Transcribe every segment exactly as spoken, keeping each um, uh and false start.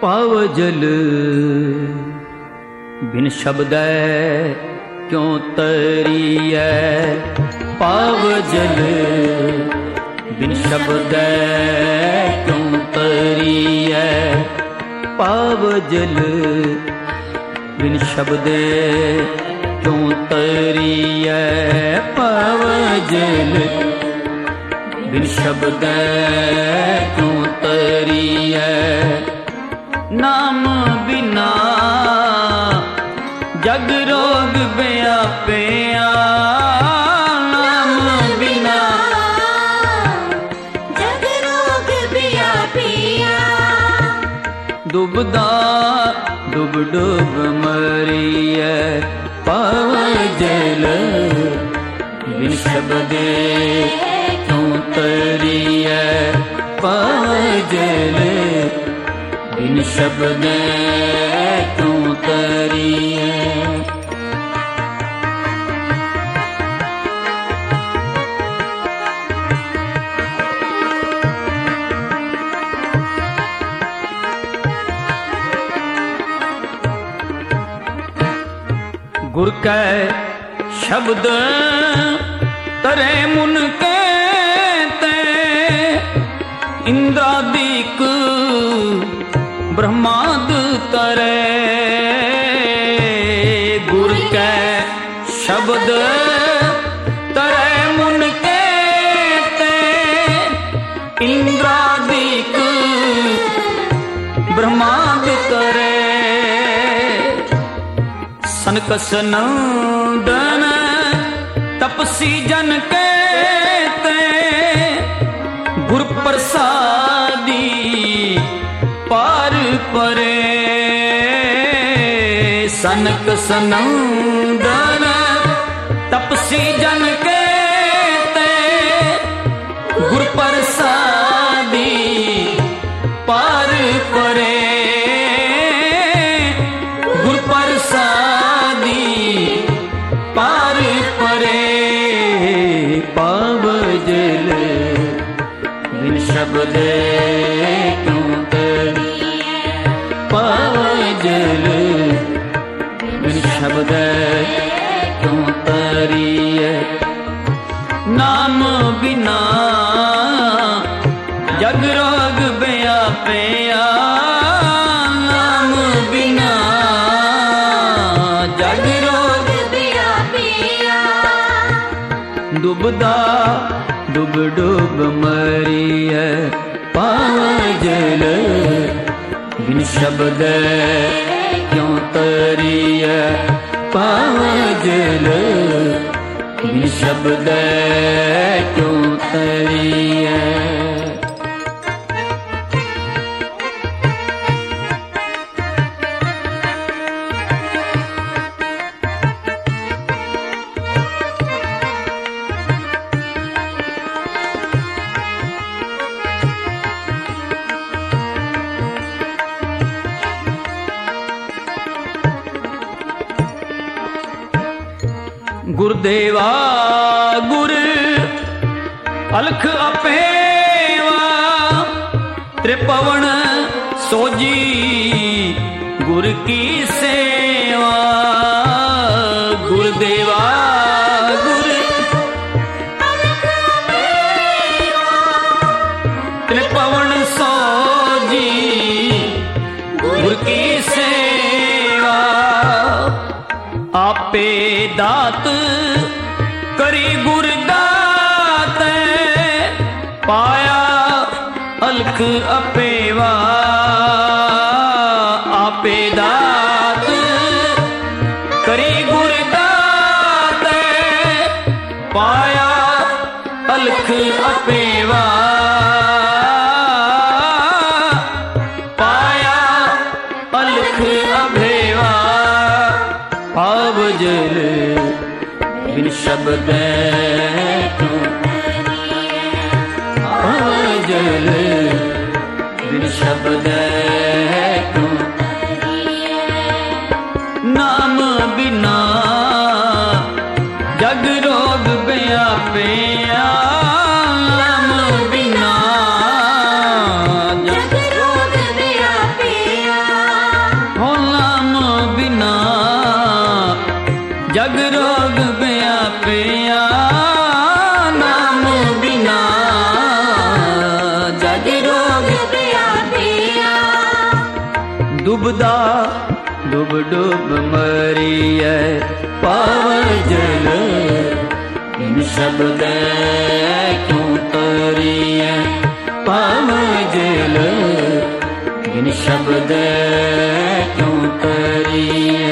पाव जल बिन शब्दै क्यों तरियै। पाव जल बिन शब्दै क्यों तरियै। पाव जल बिन शब्दै क्यों तरियै। पाव जल बिन शब्दै क्यों तरियै। नाम बिना जग रोग व्यापिया। नाम बिना जग रोग व्यापिया। डुबदा डुब डुब मरियै। पाव जल बिन शब्दे क्यों तरियै। पाव जल बिन शब्दे क्यों तरियै। गुर कै शब्द तरे मुन के ते। इंद्रादिक ब्रह्माद तरे। गुर कै शब्द तरे मुन के ते। इंद्रादिक ब्रह्माद तरे। सनक सनंदन तपसी जन के ते। गुर प्रसादी पार परे। सनक सनंदन तपसी जन के ते। गुर प्रसादी पार परे। गुर प्रसादी पार परे। पाव जल बिन शब्दे क्यों तरियै। पाव जल बिन शब्दे क्यों तरियै। नाम बिना जग रोग व्यापिया। नाम बिना जग रोग व्यापिया। डुबदा डुब डुब मरियै। पाव जल बिन शब्दे क्यों तरियै। पाव जल बिन शब्दे क्यों तरियै। गुरदेवा गुर अलख अपेवा। त्रिपवन सोजी गुर की सेवा। गुरदेवा गुर अलख अपेवा। त्रिपवन सोजी गुर की सेवा। आपे दात करी गुर दात। पाया अलख अपेवा। आपे दात करी गुर दात। पाया अलख अपेवा। पाया अलख अभेवा। पाव जल बिन शब्दे क्यों तरियै। पाव जल बिन शब्दे क्यों तरियै। नाम बिना जग रोग व्यापिया। नाम बिना जग रोग व्यापिया। डूबदा डूब डूब मरिए पावन जल बिन शब्द क्यों तरिए पावन जल बिन शब्द क्यों तरिए।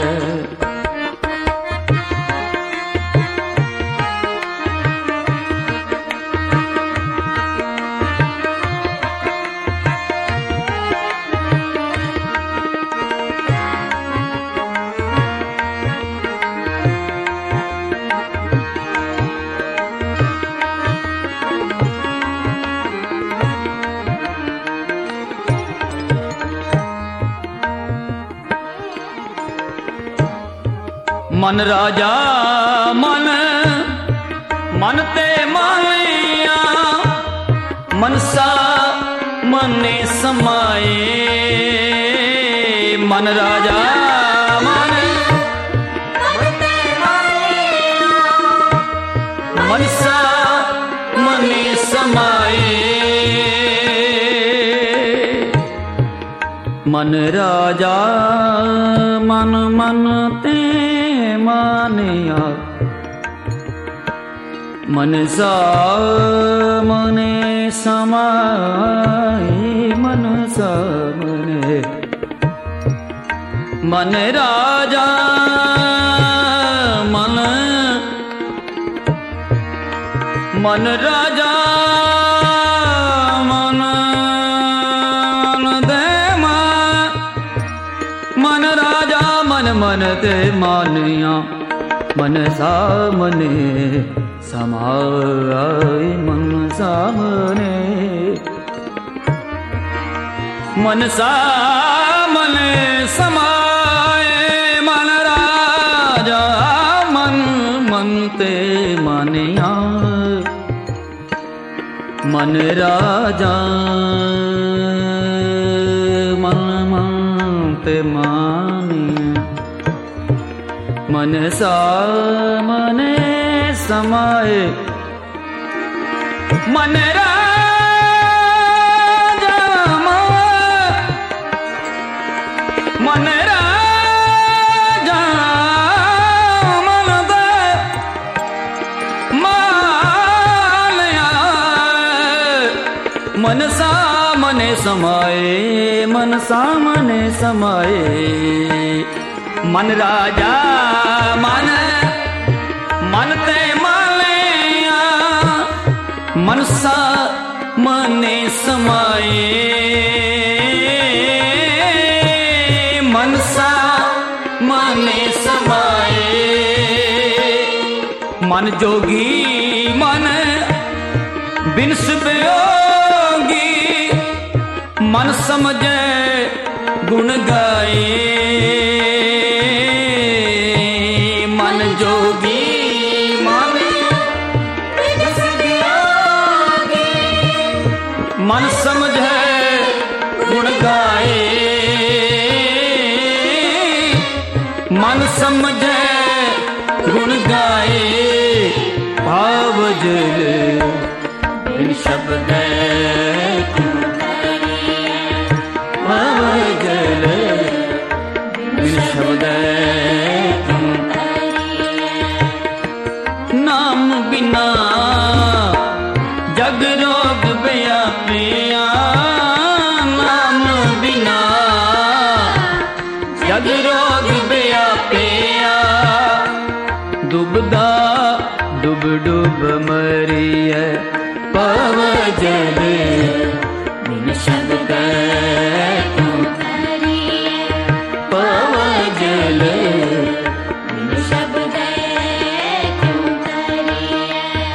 मन राजा मन मन ते माया मनसा मने समाए मन राजा मन मनसा मने समाए मन राजा मन मन ते मानिया मन सा मने समाए मन सा मने मन राजा मन मन राजा मन दे मन राजा मन मन ते मानिया मन सामने समाए मन सामने मन सामने समाए मन राजा मन मन ते मानिया मन राजा मन मन ते मानिया मन सामने समाए मन राजा मन राजा मन दे मानया मन सामने समाए मन सामने समाए मन राजा मन मन ते मालिया मन सा मने समाए मन सा मने समाए मन जोगी मन बिनस बेयोगी मन समझे गुण गाए मन जोगी मन बिनस बेयोगी मन समझे गुण गाए मन समझे गुण गाए भाव जल बिन शब्द भाव जल बिन शब्द नाम बिना जग रोग व्यापिया नाम बिना जग रोग व्यापिया डूबदा डूब डूब मरिए पाव जल बिन शब्द क्यों तरिए पाव जल बिन शब्द क्यों तरिए।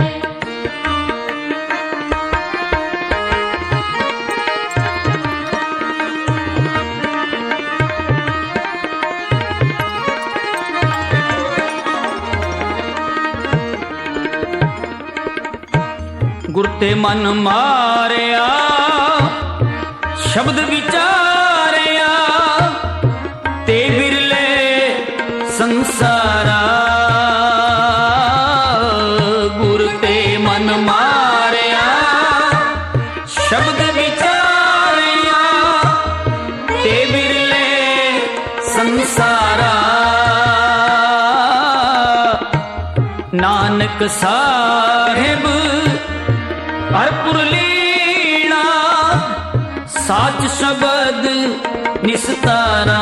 गुरते मन मारिया शब्द विचारिया ते बिरले संसारा गुरते मन मारिया शब्द विचारिया ते बिरले ਨਾਨਕ ਸਾਹਿਬ ਹਰਪੁਰ ਲੀਣਾ ਸਾਚ ਸ਼ਬਦ ਨਿਸਤਾਰਾ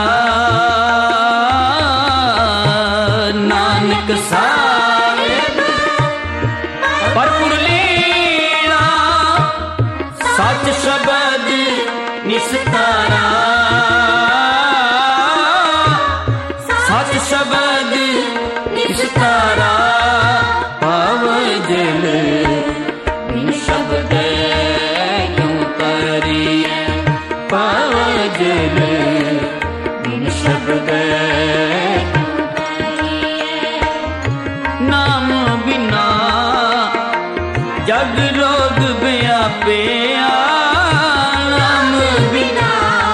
ਨਾਨਕ ਸਾਹਿਬ ਹਰਪੁਰ ਲੀਣਾ ਸਾਚ ਸ਼ਬਦ ਨਿਸਤਾਰਾ ਸਚ ਸ਼ਬਦ ਨਿਸਤਾਰਾ ਪਾਵੈ ਜਲ ਬਿਨ ਸ਼ਬਦ ਕਿਉ ਤਰੀਐ ਪਾਵੈ ਜਲ ਬਿਨ ਸ਼ਬਦ ਨਾਮ ਬਿਨਾ ਜਗ ਰੋਗ ਵਿਆਪਿਆ ਨਾਮ ਬਿਨਾ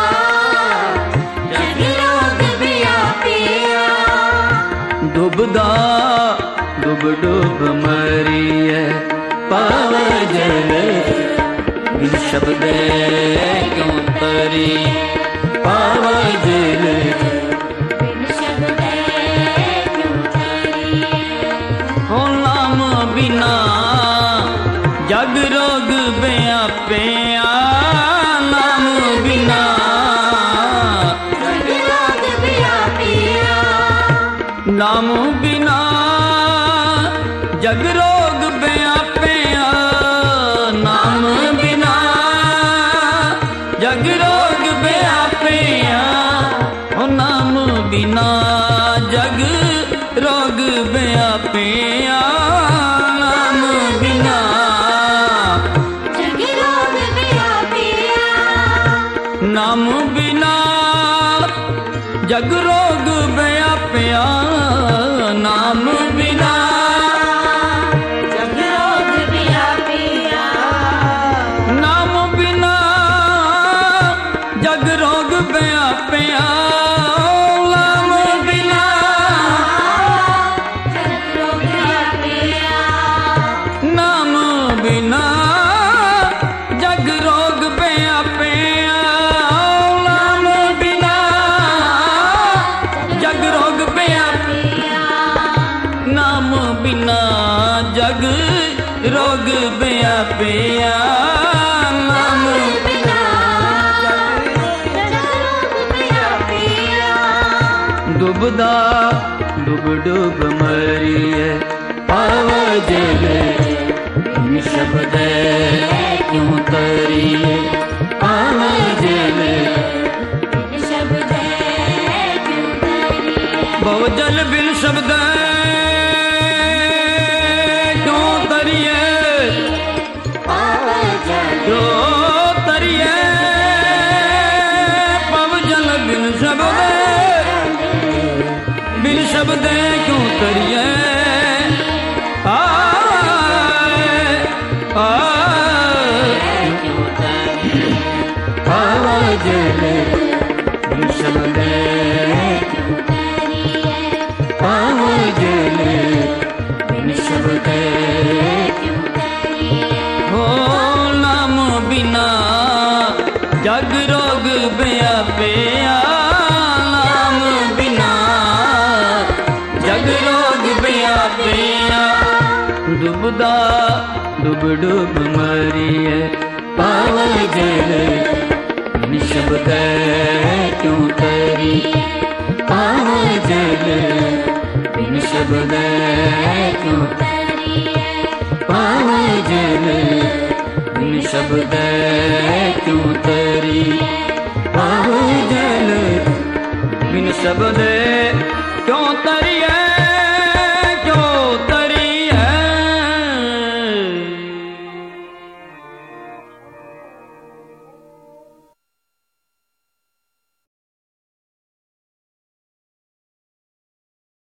ਜਗ ਰੋਗ ਵਿਆਪਿਆ ਡੁਬਦਾ ਡੁਬ ਡੁਬ ਮਰੀਐ ਪਾਵੈ ਜਲ ਬਿਨ ਸ਼ਬਦ ਕਿਉ ਤਰੀ ਪਾਵੈ ਜਲ ਬਿਨ ਸ਼ਬਦ ਕਿਉ ਤਰੀਐ ਹੋ ਨਾਮ ਬਿਨਾ ਜਗ ਰੋਗ ਵਿਆਪਿਆ ਨਾਮ ਬਿਨਾ ਜਗ ਰੋਗ ਵਿਆਪਿਆ ਨਾਮ ਬਿਨਾ ਜਗ ਰੋਗ ਵਿਆਪਿਆ ਨਾਮ ਬਿਨਾ ਜਗ ਰੋਗ ਵਿਆਪਿਆ ਓ ਨਾਮ ਬਿਨਾ ਜਗ ਰੋਗ ਵਿਆਪਿਆ ਨਾਮ ਬਿਨਾ ਜਗ ਰੋਗ ਵਿਆਪਿਆ ਨਾਮ ਬਿਨਾ ਜਗ ਰੋਗ ਵਿਆਪਿਆ ਨਾਮ ਬਿਨਾ ਜਗ ਰੋਗ ਵਿਆਪਿਆ ਨਾਮ ਬਿਨਾ ਜਗ ਰੋਗ ਵਿਆਪਿਆ ਨਾਮ ਬਿਨਾ ਜਗ ਰੋਗ ਵਿਆਪਿਆ ਨਾਮ ਬਿਨਾ ਜਗ ਰੋਗ ਵਿਆਪਿਆ ਨਾਮ ਬਿਨਾ ਜਗ ਰੋਗ ਵਿਆਪਿਆ ਨਾਮ ਬਿਨਾ ਜਗ ਰੋਗ ਵਿਆਪਿਆ ਨਾਮ ਬਿਨਾ ਜਗ ਰੋਗ ਵਿਆਪਿਆ ਡੁਬਦਾ ਡੁਬ ਡੁਬ ਮਰੀਐ ਪਾਵੈ ਜਲ ਬਿਨ ਸ਼ਬਦ ਕਿਉ ਤਰੀਐ ਪਾਵੈ ਜਲ ਬਿਨ ਸ਼ਬਦ ਕਿਉ ਤਰੀਐ ਬਹੁ ਜਲ ਬਿਨ ਸ਼ਬਦ ਕਿਉ ਤਰੀਐ ਪਾਵੈ ਜਲ ਕਿਉ ਤਰੀਐ ਪਵ ਜਲ ਬਿਨ ਸ਼ਬਦ ਬਿਨ ਸ਼ਬਦ ਕਿਉ ਤਰੀਐ ਆਏ ਆਏ ਕਿਉ ਤਰੀਐ ਪਾਵੈ ਜਲ ਬਿਨ ਸ਼ਬਦ ਕਿਉ ਤਰੀਐ ਪਾਵੈ ਜਲ ਬਿਨ ਸ਼ਬਦ ਕਿਉ ਤਰੀਐ ਹੋ ਨਾਮ ਬਿਨਾ ਜਗ ਰੋਗ ਵਿਆਪਿਆ ਨਾਮ ਬਿਨਾ ਜਗ ਰੋਗ ਵਿਆਪਿਆ ਡੁਬਦਾ ਡੁਬ ਡੁਬ ਮਰੀਐ ਪਾਵੈ ਜਲ ਬਿਨ ਸ਼ਬਦ ਕਿਉ ਤਰੀ ਪਾਵੈ ਜਲ ਬਿਨ ਸ਼ਬਦ ਕਿਉ ਤਰੀਐ ਪਾਵੈ ਜਲ ਬਿਨ ਸ਼ਬਦ ਕਿਉ ਤਰੀ ਪਾਵੈ ਜਲ ਬਿਨ ਸ਼ਬਦ